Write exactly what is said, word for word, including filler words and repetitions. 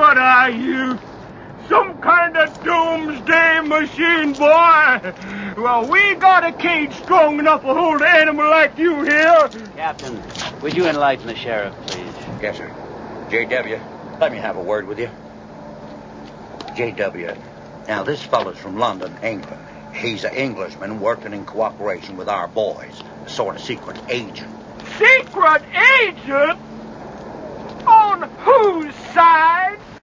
What are you? Some kind of doomsday machine, boy? Well, we got a cage strong enough to hold an animal like you here. Captain, would you enlighten the sheriff, please? Yes, sir. J W, let me have a word with you. J W, now this fellow's from London, England. He's an Englishman working in cooperation with our boys, a sort of secret agent. Secret agent? On whose side?